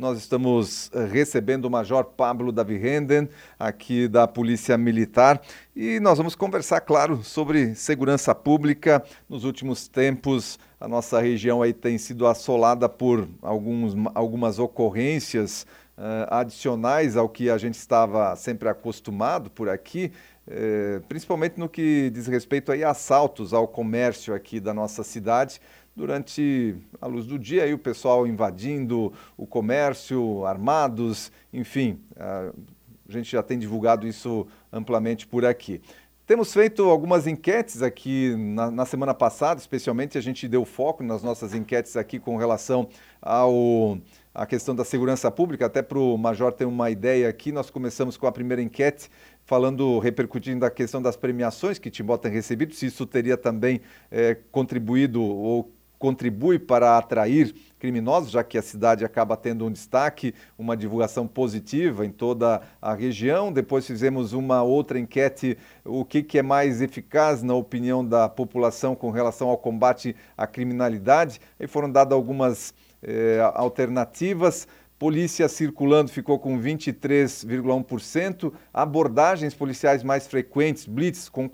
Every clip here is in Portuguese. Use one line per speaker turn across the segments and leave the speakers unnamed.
nós estamos recebendo o Major Pablo Davi Renden, aqui da Polícia Militar, e nós vamos conversar, claro, sobre segurança pública. Nos últimos tempos, a nossa região aí tem sido assolada por algumas ocorrências adicionais ao que a gente estava sempre acostumado por aqui, principalmente no que diz respeito aí a assaltos ao comércio aqui da nossa cidade. Durante a luz do dia, aí o pessoal invadindo o comércio, armados, enfim, a gente já tem divulgado isso amplamente por aqui. Temos feito algumas enquetes aqui na semana passada, especialmente a gente deu foco nas nossas enquetes aqui com relação à questão da segurança pública, até para o Major ter uma ideia aqui. Nós começamos com a primeira enquete, repercutindo da questão das premiações que Timbó tem recebido, se isso teria também contribuído ou contribui para atrair criminosos, já que a cidade acaba tendo um destaque, uma divulgação positiva em toda a região. Depois fizemos uma outra enquete, o que é mais eficaz na opinião da população com relação ao combate à criminalidade. Aí foram dadas algumas alternativas. Polícia circulando ficou com 23,1%, abordagens policiais mais frequentes, blitz, com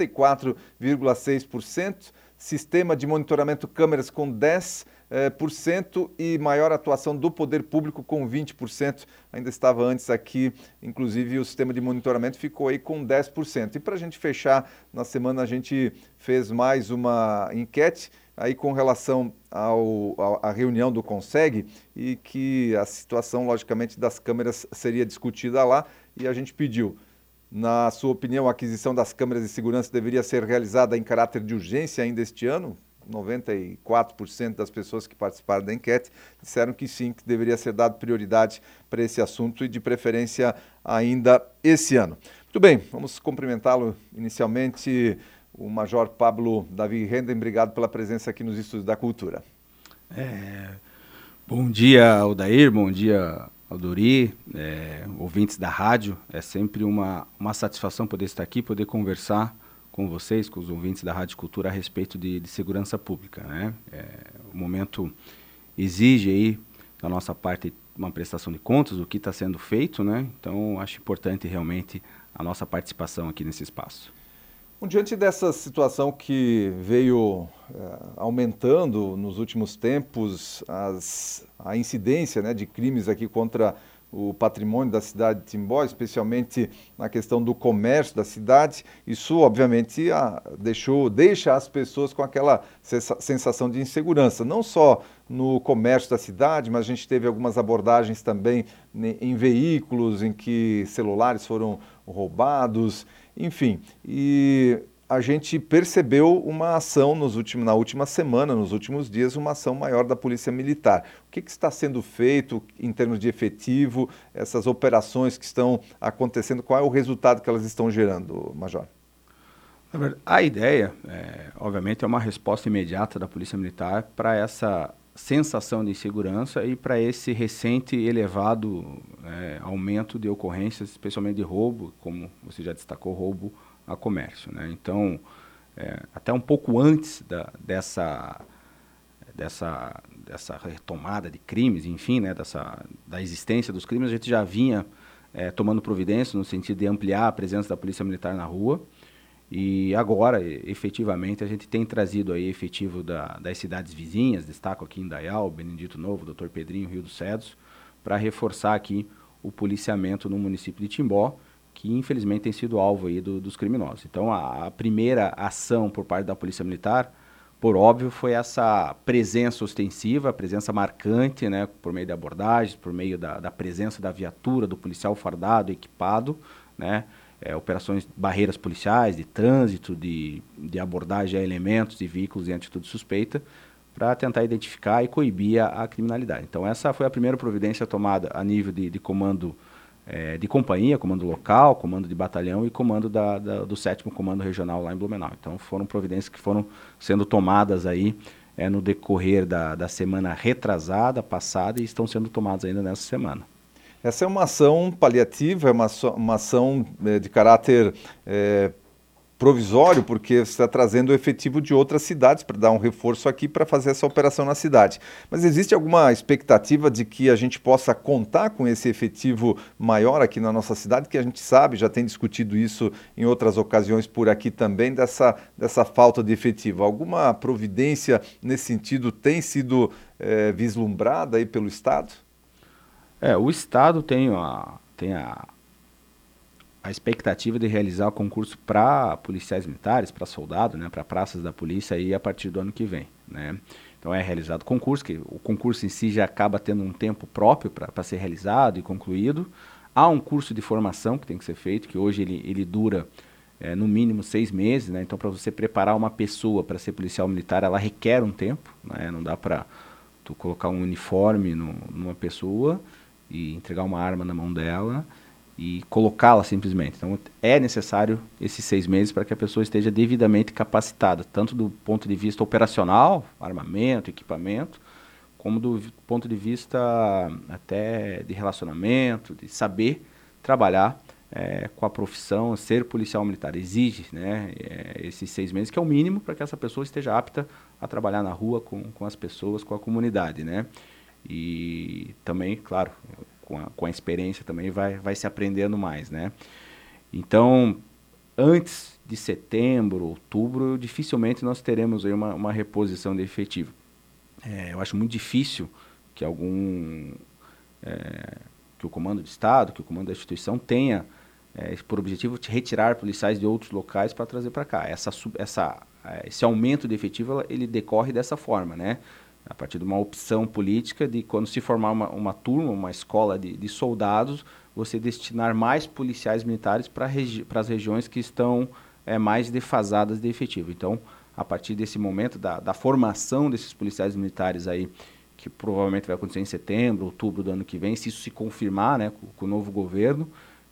44,6%, sistema de monitoramento câmeras com 10% e maior atuação do poder público com 20%. Ainda estava antes aqui, inclusive o sistema de monitoramento ficou aí com 10%. E para a gente fechar, na semana a gente fez mais uma enquete aí com relação à reunião do CONSEG e que a situação, logicamente, das câmeras seria discutida lá e a gente pediu. Na sua opinião, a aquisição das câmeras de segurança deveria ser realizada em caráter de urgência ainda este ano? 94% das pessoas que participaram da enquete disseram que sim, que deveria ser dado prioridade para esse assunto e de preferência ainda esse ano. Muito bem, vamos cumprimentá-lo inicialmente, o Major Pablo Davi Renden. Obrigado pela presença aqui nos Estúdios da Cultura.
Bom dia, Aldair, bom dia, Aldori, ouvintes da rádio. É sempre uma satisfação poder estar aqui, poder conversar com vocês, com os ouvintes da Rádio Cultura a respeito de segurança pública, né? O momento exige aí da nossa parte uma prestação de contas, o que está sendo feito, né? Então acho importante realmente a nossa participação aqui nesse espaço.
Diante dessa situação que veio aumentando nos últimos tempos, a incidência, né, de crimes aqui contra o patrimônio da cidade de Timbó, especialmente na questão do comércio da cidade, isso obviamente deixa as pessoas com aquela sensação de insegurança, não só no comércio da cidade, mas a gente teve algumas abordagens também em veículos em que celulares foram roubados, enfim, e a gente percebeu uma ação na última semana, nos últimos dias, uma ação maior da Polícia Militar. O que está sendo feito em termos de efetivo, essas operações que estão acontecendo, qual é o resultado que elas estão gerando, Major?
A ideia, obviamente, é uma resposta imediata da Polícia Militar para essa sensação de insegurança e para esse recente elevado aumento de ocorrências, especialmente de roubo, como você já destacou, roubo a comércio, né? Então, até um pouco antes dessa retomada de crimes, enfim, né, da existência dos crimes, a gente já vinha tomando providência no sentido de ampliar a presença da Polícia Militar na rua. E agora, efetivamente, a gente tem trazido aí efetivo das cidades vizinhas, destaco aqui em Indaial, Benedito Novo, Dr. Pedrinho, Rio dos Cedros, para reforçar aqui o policiamento no município de Timbó, que infelizmente tem sido alvo aí dos criminosos. Então a primeira ação por parte da Polícia Militar, por óbvio, foi essa presença ostensiva, a presença marcante, né, por meio de abordagens, por meio da presença da viatura, do policial fardado, equipado, né, operações, barreiras policiais, de trânsito, de abordagem a elementos e veículos em atitude suspeita, para tentar identificar e coibir a criminalidade. Então essa foi a primeira providência tomada a nível de comando de companhia, comando local, comando de batalhão e comando do 7º Comando Regional lá em Blumenau. Então foram providências que foram sendo tomadas aí no decorrer da semana retrasada, passada, e estão sendo tomadas ainda nessa semana.
Essa é uma ação paliativa, é uma ação de caráter provisório, porque você está trazendo o efetivo de outras cidades para dar um reforço aqui para fazer essa operação na cidade. Mas existe alguma expectativa de que a gente possa contar com esse efetivo maior aqui na nossa cidade, que a gente sabe, já tem discutido isso em outras ocasiões por aqui também, dessa falta de efetivo? Alguma providência nesse sentido tem sido vislumbrada aí pelo Estado?
O Estado tem a expectativa de realizar o concurso para policiais militares, para soldados, né, para praças da polícia aí a partir do ano que vem, né? Então é realizado o concurso, que o concurso em si já acaba tendo um tempo próprio para ser realizado e concluído. Há um curso de formação que tem que ser feito, que hoje ele dura no mínimo 6 meses, né? Então para você preparar uma pessoa para ser policial militar, ela requer um tempo, né? Não dá para tu colocar um uniforme numa pessoa e entregar uma arma na mão dela e colocá-la simplesmente. Então é necessário esses 6 meses para que a pessoa esteja devidamente capacitada, tanto do ponto de vista operacional, armamento, equipamento, como do ponto de vista até de relacionamento, de saber trabalhar com a profissão, ser policial militar. Exige, né, esses 6 meses, que é o mínimo para que essa pessoa esteja apta a trabalhar na rua com as pessoas, com a comunidade, né? E também, claro, com a experiência também vai se aprendendo mais, né? Então, antes de setembro, outubro, dificilmente nós teremos aí uma reposição de efetivo. Eu acho muito difícil que que o comando de Estado, que o comando da instituição tenha por objetivo de retirar policiais de outros locais para trazer para cá. Esse aumento de efetivo ele decorre dessa forma, né? A partir de uma opção política de quando se formar uma turma, uma escola de soldados, você destinar mais policiais militares para as regiões que estão mais defasadas de efetivo. Então, a partir desse momento da formação desses policiais militares aí, que provavelmente vai acontecer em setembro, outubro do ano que vem, se isso se confirmar, né, com o novo governo,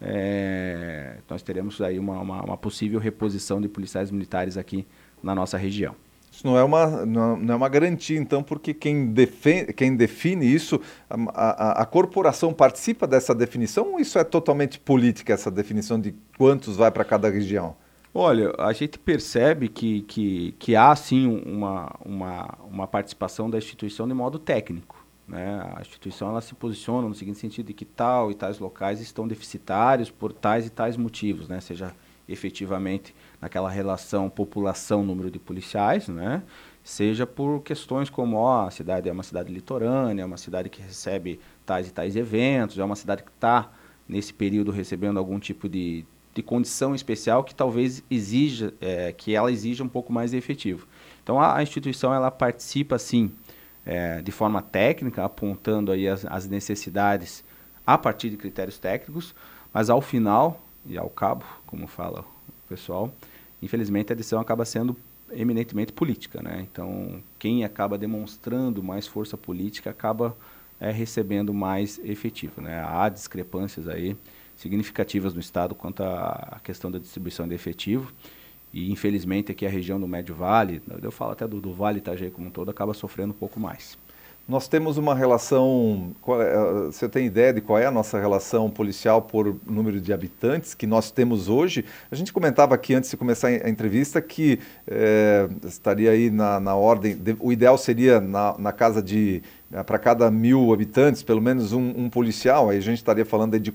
nós teremos aí uma possível reposição de policiais militares aqui na nossa região.
Isso não é uma garantia, então, porque quem define isso, a corporação participa dessa definição, ou isso é totalmente política, essa definição de quantos vai para cada região?
Olha, a gente percebe que há, sim, uma participação da instituição de modo técnico, né? A instituição ela se posiciona no seguinte sentido, de que tal e tais locais estão deficitários por tais e tais motivos, né? Seja efetivamente naquela relação população-número de policiais, né? Seja por questões como a cidade é uma cidade litorânea, é uma cidade que recebe tais e tais eventos, é uma cidade que está, nesse período, recebendo algum tipo de condição especial que talvez exija um pouco mais de efetivo. Então, a instituição ela participa, sim, de forma técnica, apontando aí as necessidades a partir de critérios técnicos, mas ao final e ao cabo, como fala o pessoal, infelizmente a decisão acaba sendo eminentemente política, né? Então, quem acaba demonstrando mais força política acaba recebendo mais efetivo, né? Há discrepâncias aí significativas no Estado quanto à questão da distribuição de efetivo e, infelizmente, aqui a região do Médio Vale, eu falo até do Vale Itajaí como um todo, acaba sofrendo um pouco mais.
Nós temos uma relação, você tem ideia de qual é a nossa relação policial por número de habitantes que nós temos hoje? A gente comentava aqui antes de começar a entrevista que estaria aí na ordem, o ideal seria na casa de, para cada 1.000 habitantes, pelo menos um policial, aí a gente estaria falando aí de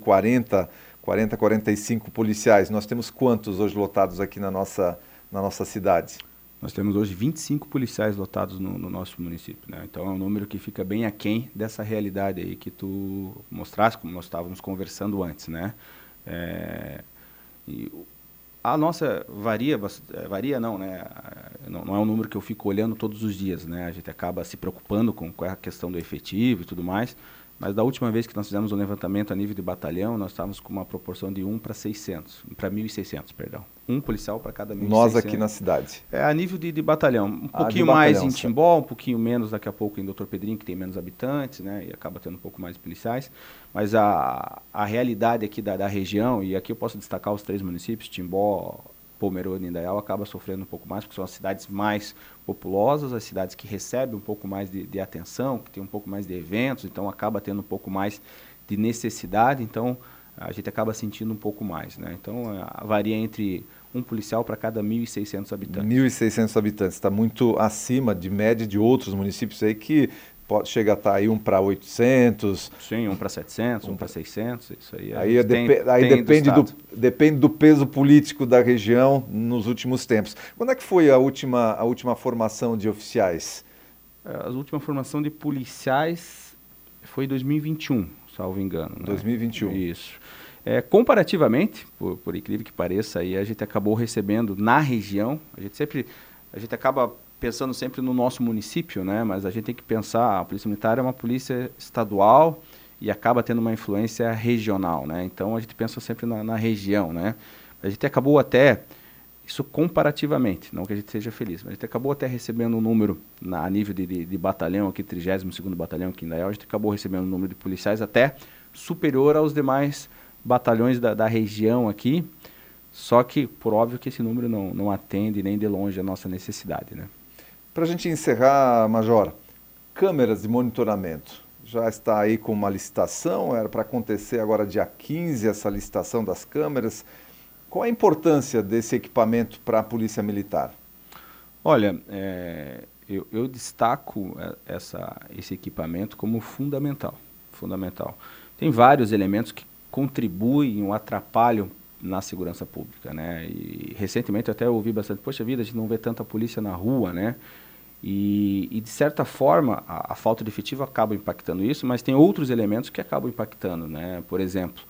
45 policiais. Nós temos quantos hoje lotados aqui na nossa cidade?
Nós temos hoje 25 policiais lotados no nosso município, né? Então é um número que fica bem aquém dessa realidade aí que tu mostraste, como nós estávamos conversando antes, né? E a nossa varia não, né? Não é um número que eu fico olhando todos os dias, né? A gente acaba se preocupando com a questão do efetivo e tudo mais, mas da última vez que nós fizemos um levantamento a nível de batalhão, nós estávamos com uma proporção de 1 para 1.600, perdão. Um policial para cada 1.600.
Nós aqui na cidade.
A nível de batalhão. Um pouquinho mais em Timbó, um pouquinho menos daqui a pouco em Doutor Pedrinho, que tem menos habitantes, né? E acaba tendo um pouco mais de policiais. Mas a realidade aqui da região, e aqui eu posso destacar os 3 municípios, Timbó, Pomerode e Indaial, acaba sofrendo um pouco mais, porque são as cidades mais populosas, as cidades que recebem um pouco mais de atenção, que tem um pouco mais de eventos, então acaba tendo um pouco mais de necessidade, então a gente acaba sentindo um pouco mais, né? Então varia entre um policial para cada 1.600 habitantes.
1.600 habitantes, está muito acima de média de outros municípios aí que chega a estar aí 1 para 800.
Sim, 1 para 700, 1 para 600, isso aí.
Aí depende do peso político da região nos últimos tempos. Quando é que foi a última formação de oficiais?
A última formação de policiais foi em 2021, salvo engano.
2021.
Né? Isso. Comparativamente, por incrível que pareça, aí a gente acabou recebendo na região, a gente acaba pensando sempre no nosso município, né? Mas a gente tem que pensar, a Polícia Militar é uma polícia estadual e acaba tendo uma influência regional, né? Então a gente pensa sempre na região, né? A gente acabou até, isso comparativamente, não que a gente seja feliz, mas a gente acabou até recebendo um número a nível de batalhão, aqui 32º Batalhão aqui em Indaial, a gente acabou recebendo um número de policiais até superior aos demais batalhões da região aqui, só que, por óbvio, que esse número não atende nem de longe a nossa necessidade, né?
Para a gente encerrar, Major, câmeras de monitoramento. Já está aí com uma licitação, era para acontecer agora dia 15 essa licitação das câmeras. Qual a importância desse equipamento para a Polícia Militar?
Olha, eu destaco esse equipamento como fundamental. Tem vários elementos que contribuem ou atrapalham na segurança pública, né? E recentemente eu até ouvi bastante, poxa vida, a gente não vê tanta polícia na rua, né? E de certa forma, a falta de efetivo acaba impactando isso, mas tem outros elementos que acabam impactando, né? Por exemplo,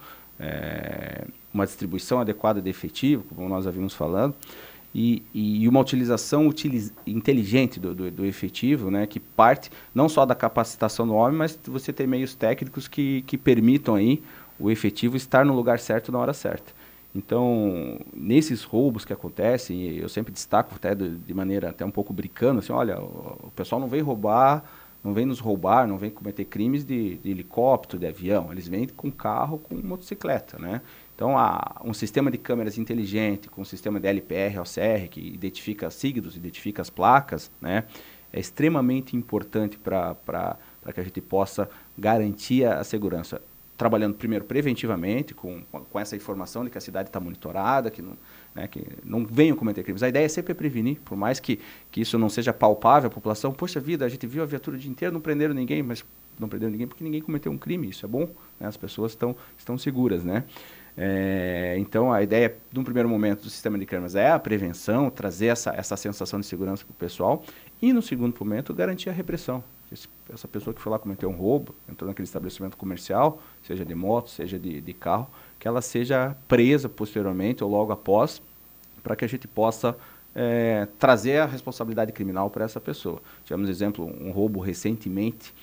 uma distribuição adequada de efetivo, como nós havíamos falando, e uma utilização inteligente do efetivo, né? Que parte não só da capacitação do homem, mas você ter meios técnicos que permitam aí o efetivo estar no lugar certo na hora certa. Então, nesses roubos que acontecem, eu sempre destaco até de maneira até um pouco brincando, assim, olha, o pessoal não vem roubar, não vem nos roubar, não vem cometer crimes de helicóptero, de avião, eles vêm com carro, com motocicleta, né? Então, um sistema de câmeras inteligente, com um sistema de LPR, OCR, que identifica signos, identifica as placas, né? É extremamente importante para que a gente possa garantir a segurança. Trabalhando primeiro preventivamente, com essa informação de que a cidade está monitorada, que não venham cometer crimes. A ideia é sempre prevenir, por mais que isso não seja palpável à população. Poxa vida, a gente viu a viatura o dia inteiro, não prenderam ninguém, mas não prenderam ninguém porque ninguém cometeu um crime, isso é bom, né? As pessoas estão seguras, né? Então, a ideia, num primeiro momento, do sistema de câmeras é a prevenção, trazer essa sensação de segurança para o pessoal, e, no segundo momento, garantir a repressão. Essa pessoa que foi lá cometer um roubo, entrou naquele estabelecimento comercial, seja de moto, seja de carro, que ela seja presa posteriormente ou logo após, para que a gente possa trazer a responsabilidade criminal para essa pessoa. Tivemos, exemplo, um roubo recentemente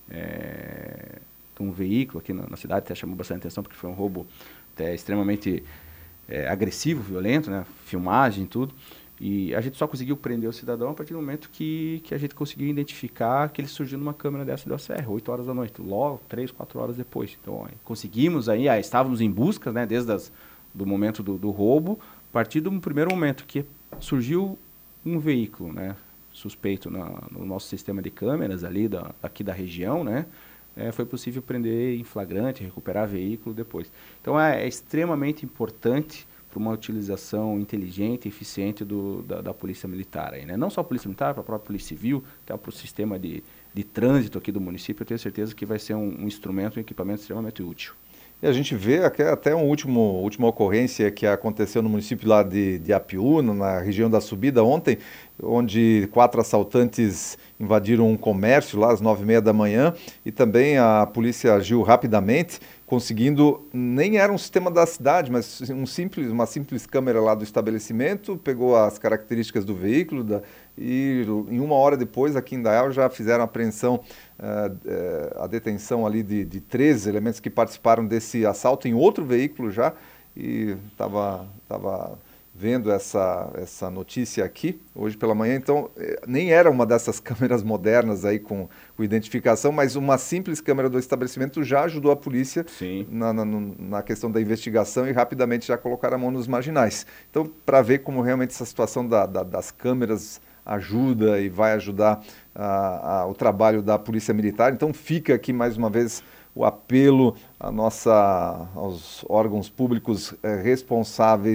de um veículo aqui na cidade, até chamou bastante atenção, porque foi um roubo até extremamente agressivo, violento, né? Filmagem e tudo. E a gente só conseguiu prender o cidadão a partir do momento que a gente conseguiu identificar que ele surgiu numa câmera dessa do OCR, 8 horas da noite, logo 3, 4 horas depois. Então, conseguimos aí, estávamos em busca, né, desde do momento do roubo, a partir do primeiro momento que surgiu um veículo, né, suspeito no nosso sistema de câmeras ali aqui da região, né, foi possível prender em flagrante, recuperar veículo depois. Então, é extremamente importante para uma utilização inteligente e eficiente da Polícia Militar. Aí, né? Não só a Polícia Militar, para a própria Polícia Civil, até para o sistema de trânsito aqui do município, eu tenho certeza que vai ser um instrumento, um equipamento extremamente útil.
E a gente vê até uma última ocorrência que aconteceu no município lá de Apiúna, na região da Subida ontem, onde 4 assaltantes invadiram um comércio lá às 9h30 da manhã e também a polícia agiu rapidamente, conseguindo, nem era um sistema da cidade, mas uma simples câmera lá do estabelecimento, pegou as características do veículo e em 1 hora depois aqui em Indaial já fizeram a apreensão, a detenção ali de 13 elementos que participaram desse assalto em outro veículo já, e estava vendo essa notícia aqui hoje pela manhã, então nem era uma dessas câmeras modernas aí com identificação, mas uma simples câmera do estabelecimento já ajudou a polícia na questão da investigação e rapidamente já colocaram a mão nos marginais. Então, para ver como realmente essa situação das câmeras ajuda e vai ajudar o trabalho da Polícia Militar, então fica aqui mais uma vez o apelo aos órgãos públicos responsáveis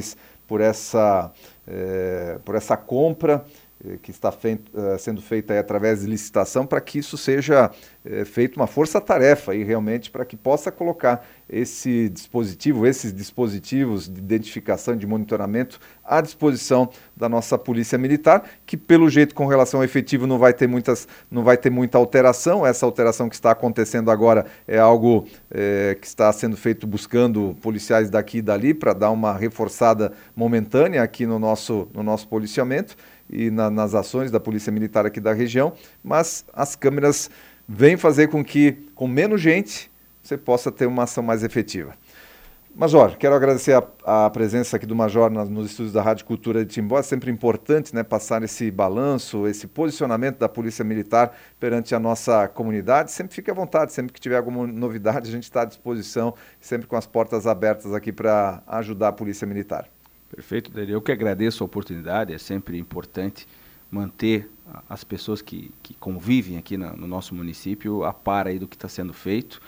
por essa compra que está sendo feita aí através de licitação, para que isso seja feito uma força-tarefa aí realmente, para que possa colocar esses dispositivos de identificação e de monitoramento à disposição da nossa Polícia Militar, que pelo jeito com relação ao efetivo não vai ter muita alteração. Essa alteração que está acontecendo agora é algo que está sendo feito buscando policiais daqui e dali para dar uma reforçada momentânea aqui no nosso policiamento e nas ações da Polícia Militar aqui da região, mas as câmeras vêm fazer com que, com menos gente, você possa ter uma ação mais efetiva. Major, quero agradecer a presença aqui do Major nos estúdios da Rádio Cultura de Timbó. É sempre importante, né, passar esse balanço, esse posicionamento da Polícia Militar perante a nossa comunidade. Sempre fique à vontade, sempre que tiver alguma novidade, a gente está à disposição, sempre com as portas abertas aqui para ajudar a Polícia Militar.
Perfeito, Dario. Eu que agradeço a oportunidade. É sempre importante manter as pessoas que convivem aqui no nosso município a par aí do que está sendo feito.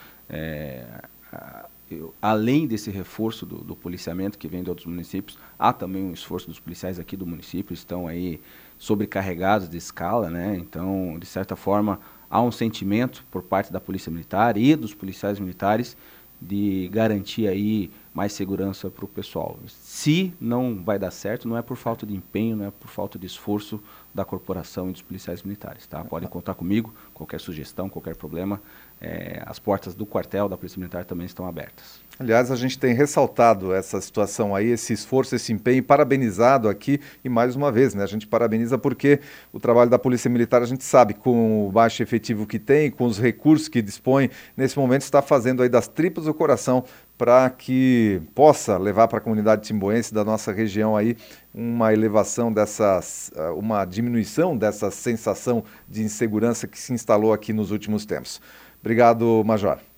Além desse reforço do policiamento que vem de outros municípios, há também um esforço dos policiais aqui do município, estão aí sobrecarregados de escala, né? Então, de certa forma, há um sentimento por parte da Polícia Militar e dos policiais militares de garantir aí mais segurança para o pessoal. Se não vai dar certo, não é por falta de empenho, não é por falta de esforço da corporação e dos policiais militares, tá? Podem contar comigo, qualquer sugestão, qualquer problema, as portas do quartel da Polícia Militar também estão abertas.
Aliás, a gente tem ressaltado essa situação aí, esse esforço, esse empenho, parabenizado aqui e mais uma vez, né? A gente parabeniza porque o trabalho da Polícia Militar, a gente sabe, com o baixo efetivo que tem, com os recursos que dispõe, nesse momento está fazendo aí das tripas do coração para que possa levar para a comunidade timboense da nossa região aí uma elevação uma diminuição dessa sensação de insegurança que se instalou aqui nos últimos tempos. Obrigado, Major.